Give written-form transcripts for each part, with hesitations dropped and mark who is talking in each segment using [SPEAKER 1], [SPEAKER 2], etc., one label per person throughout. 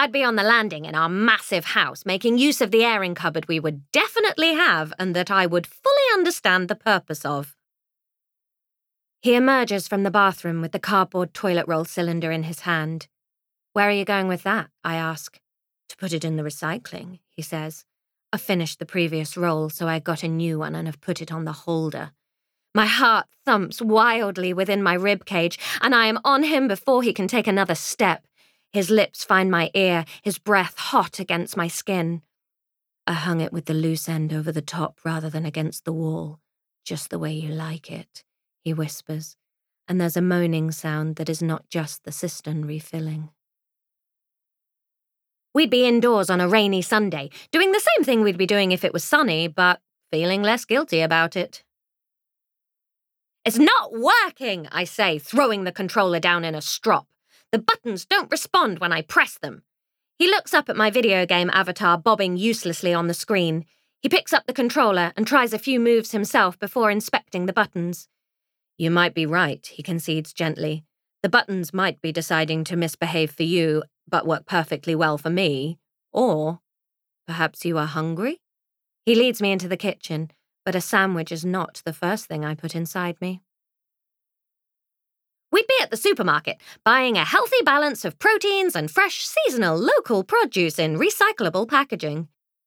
[SPEAKER 1] I'd be on the landing in our massive house, making use of the airing cupboard we would definitely have and that I would fully understand the purpose of. He emerges from the bathroom with the cardboard toilet roll cylinder in his hand. Where are you going with that? I ask. To put it in the recycling, he says. I've finished the previous roll, so I got a new one and have put it on the holder. My heart thumps wildly within my ribcage, and I am on him before he can take another step. His lips find my ear, his breath hot against my skin. I hung it with the loose end over the top rather than against the wall, just the way you like it, he whispers, and there's a moaning sound that is not just the cistern refilling. We'd be indoors on a rainy Sunday, doing the same thing we'd be doing if it was sunny, but feeling less guilty about it. It's not working, I say, throwing the controller down in a strop. The buttons don't respond when I press them. He looks up at my video game avatar bobbing uselessly on the screen. He picks up the controller and tries a few moves himself before inspecting the buttons. You might be right, he concedes gently. The buttons might be deciding to misbehave for you, but work perfectly well for me. Or perhaps you are hungry? He leads me into the kitchen, but a sandwich is not the first thing I put inside me. We'd be at the supermarket, buying a healthy balance of proteins and fresh, seasonal, local produce in recyclable packaging.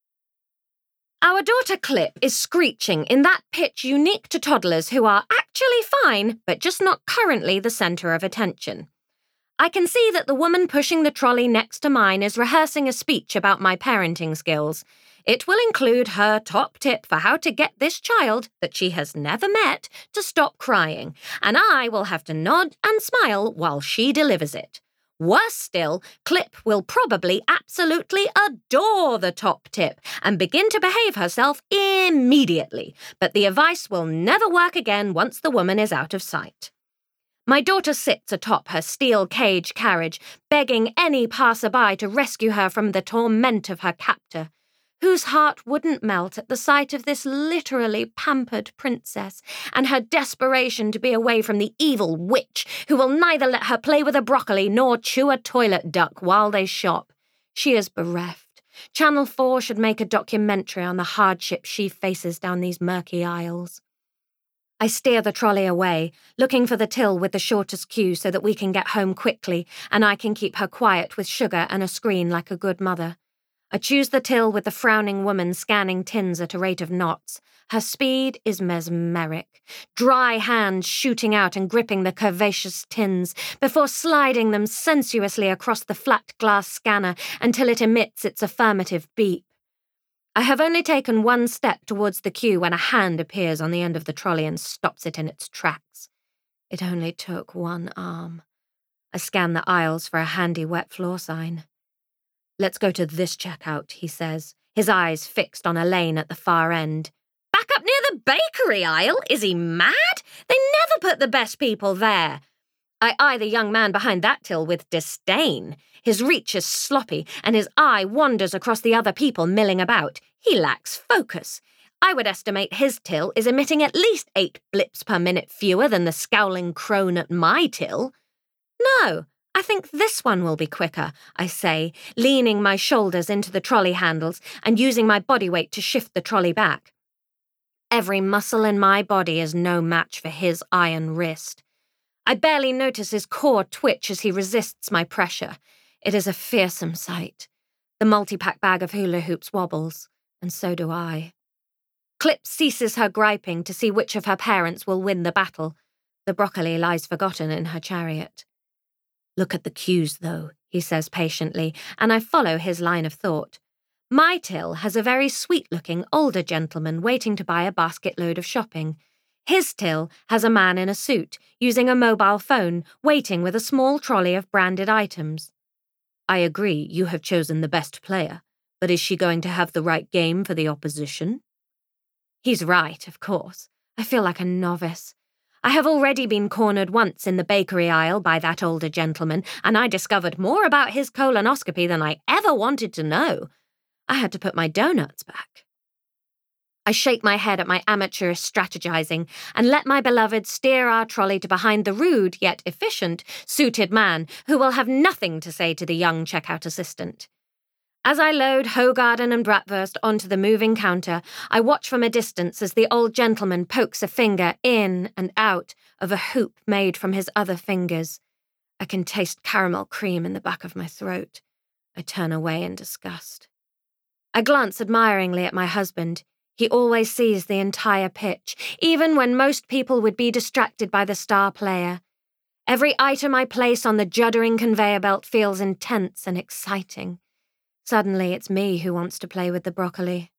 [SPEAKER 1] Our daughter Clip is screeching in that pitch unique to toddlers who are actually fine, but just not currently the centre of attention. I can see that the woman pushing the trolley next to mine is rehearsing a speech about my parenting skills. It will include her top tip for how to get this child, that she has never met, to stop crying, and I will have to nod and smile while she delivers it. Worse still, Clip will probably absolutely adore the top tip and begin to behave herself immediately, but the advice will never work again once the woman is out of sight. My daughter sits atop her steel cage carriage, begging any passerby to rescue her from the torment of her captor, whose heart wouldn't melt at the sight of this literally pampered princess and her desperation to be away from the evil witch who will neither let her play with a broccoli nor chew a toilet duck while they shop. She is bereft. Channel 4 should make a documentary on the hardship she faces down these murky aisles. I steer the trolley away, looking for the till with the shortest queue so that we can get home quickly and I can keep her quiet with sugar and a screen like a good mother. I choose the till with the frowning woman scanning tins at a rate of knots. Her speed is mesmeric, dry hands shooting out and gripping the curvaceous tins before sliding them sensuously across the flat glass scanner until it emits its affirmative beep. I have only taken one step towards the queue when a hand appears on the end of the trolley and stops it in its tracks. It only took one arm. I scan the aisles for a handy wet floor sign. Let's go to this checkout, he says, his eyes fixed on a lane at the far end. Back up near the bakery aisle? Is he mad? They never put the best people there. I eye the young man behind that till with disdain. His reach is sloppy, and his eye wanders across the other people milling about. He lacks focus. I would estimate his till is emitting at least 8 blips per minute fewer than the scowling crone at my till. No, I think this one will be quicker, I say, leaning my shoulders into the trolley handles and using my body weight to shift the trolley back. Every muscle in my body is no match for his iron wrist. I barely notice his core twitch as he resists my pressure. It is a fearsome sight. The multi-pack bag of hula hoops wobbles, and so do I. Clip ceases her griping to see which of her parents will win the battle. The broccoli lies forgotten in her chariot. Look at the queues, though, he says patiently, and I follow his line of thought. My till has a very sweet-looking older gentleman waiting to buy a basket load of shopping. His till has a man in a suit, using a mobile phone, waiting with a small trolley of branded items. I agree you have chosen the best player, but is she going to have the right game for the opposition? He's right, of course. I feel like a novice. I have already been cornered once in the bakery aisle by that older gentleman, and I discovered more about his colonoscopy than I ever wanted to know. I had to put my donuts back. I shake my head at my amateurish strategizing and let my beloved steer our trolley to behind the rude yet efficient suited man who will have nothing to say to the young checkout assistant. As I load Hogarden and Bratwurst onto the moving counter, I watch from a distance as the old gentleman pokes a finger in and out of a hoop made from his other fingers. I can taste caramel cream in the back of my throat. I turn away in disgust. I glance admiringly at my husband. He always sees the entire pitch, even when most people would be distracted by the star player. Every item I place on the juddering conveyor belt feels intense and exciting. Suddenly, it's me who wants to play with the broccoli.